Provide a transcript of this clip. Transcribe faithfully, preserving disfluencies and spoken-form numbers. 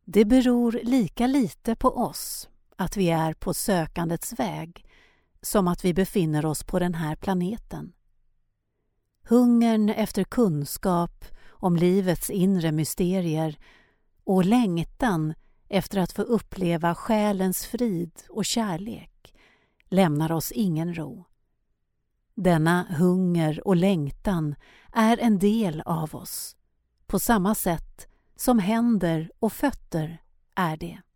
Det beror lika lite på oss att vi är på sökandets väg som att vi befinner oss på den här planeten. Hungern efter kunskap om livets inre mysterier och längtan efter att få uppleva själens frid och kärlek lämnar oss ingen ro. Denna hunger och längtan är en del av oss, på samma sätt som händer och fötter är det.